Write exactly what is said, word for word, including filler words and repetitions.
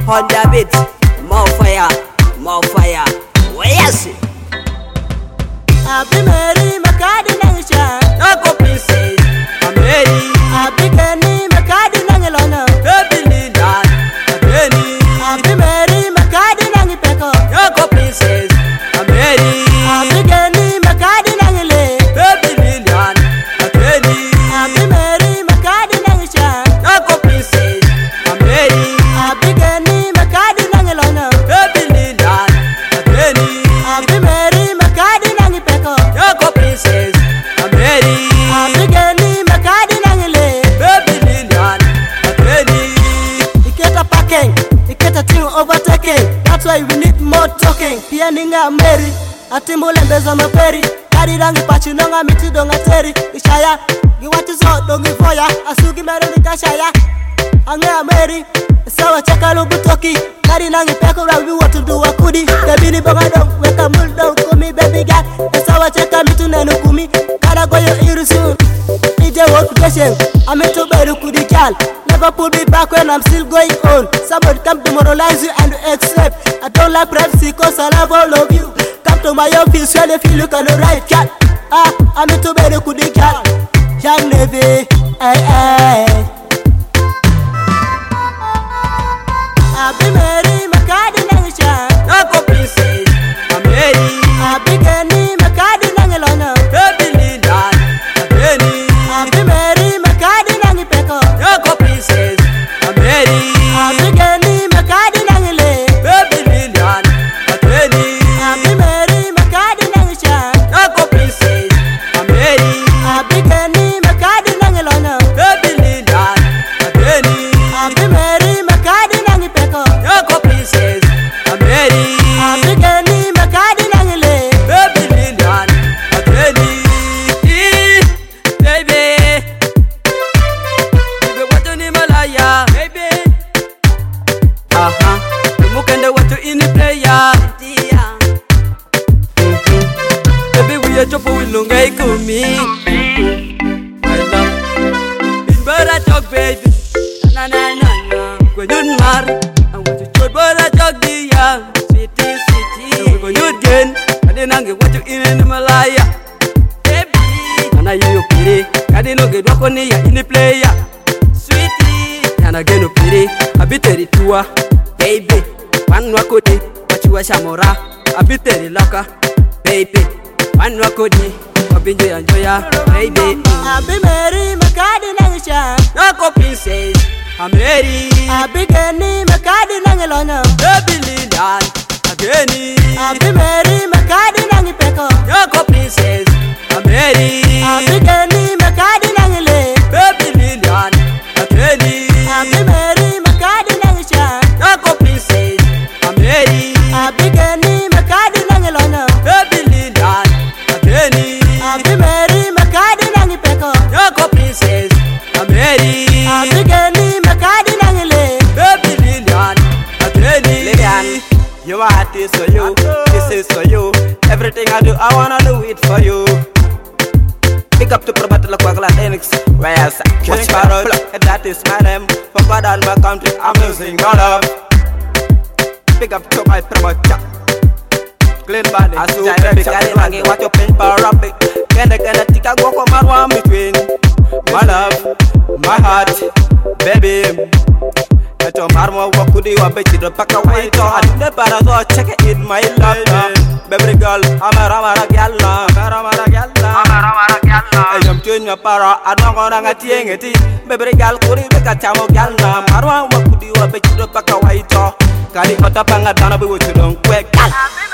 on the beat. More fire, more fire. Where is it? Happy Mary Makadi Nangisha. Nako princess, I'm ready. Happy Kenny Makadi Nangilona. Baby Lilian, I'm ready. Happy Mary Makadi Nangipeko. Nako princess, I'm ready. Happy Kenny Makadi Nangile. Baby Lilian, I'm ready. Happy Mary Makadi Nangisha. Nako princess, I'm ready. Happy Kenny Makadi Nangilona. Baby Lilian, I'm ready. Happy Mary Makadi Nangipeko. Nako princess, I'm ready. Happy Kenny Makadi Nangile. Baby Lilian, I'm ready. You get a packing, you get a thing overtaking. That's why we need more talking. Pianinga Mary, Atimule Beza Maperi. Kari rangi pachi nonga miti donga teri. Ishaya, you want to saw dongi foya. Asugi mero nikashaya. Anga Mary, sawa chakalu butoki. Kari nangi peko rawi watu duwa kudi. Kabini bonga dong, weka muldo kumi baby girl. Sawa chaka mitu nenu kumi. Kara goyo irusu. Ije work patient, I'm into beru kudi girl. Never put me back when I'm still going on. Somebody come demoralize you and accept. I don't like privacy cause I love all of you. Come to my office when you feel you can right girl. Ah, I'm into beru kudi girl. Young Navy, ay ay. Happy Mary Makadi Nangisha. Nako princess, I'm ready. Happy Kenny Makadi Nangilona. Baby Lilian, I'm ready. Happy Mary Makadi Nangipeko. Nako princess, I'm ready. Happy Kenny Makadi Nangile. Baby Lilian, I'm ready. Happy Mary Makadi Nangisha. Nako princess, I'm ready. Happy Kenny Makadi Nangilona. Baby Lilian, I'm ready. Happy Mary Makadi Nangipeko. Nako princess, I'm ready. Happy Kenny Makadi Nangile. Baby Lilian, I'm ready. Eh, Baby, baby, what you need Malaya, baby? Aha, mukende watu ini player. Baby, we are chopo wilungai kumi. My love, in bara talk, baby. Na na na na, when you mar, I want to chop bara talk dia, sweetie sweetie. When you gain, I didn't know what you in the Malaya, baby. Nana you pity, I didn't know get what on ya in the player, sweetie. And again you pity, a bit tua, baby. One wakodi, but you are shamora, a bit locker, baby. One wakodi, a bit enjoya, baby. Happy Mary Makadi Nangisha. Nako princess, I'm ready. Happy Kenny Makadi Nangilona. Baby Lilian, again. Happy Mary Makadi Nangipeko. Nako princess, I'm ready. Happy Kenny Makadi Nangile. Baby Lilian, again. Happy Mary Makadi Nangisha. Nako princess, I'm ready. Happy Kenny Makadi Nangilona. Baby Lilian, again. Happy Mary Makadi Nangipeko. Nako princess, I'm ready. Happy Kenny Makadi Nangile. Baby Lilian, again. Lilian, your heart is for you, this is for you. Everything I do, I wanna do it for you. Pick up to Probatla Kwagla Lennox, where's King Carol, and that is my name. For God and my country, I'm losing my love. Pick up to my Probata. Clean body, I saw the guy lagi what you pin for rubbish. Can I get a tick? I go come around between my love, my heart, baby. Eto marmo wakudi wabechi do paka waito. Adune para so check it in my love, baby girl. Amara mara gyalla, amara mara gyalla, amara mara gyalla. Ayam tunya para adongo nanga tiengeti. Baby girl kuri beka chamo gyalla. Marmo wakudi wabechi do paka waito. Kali kota panga dana bi wutu don quick.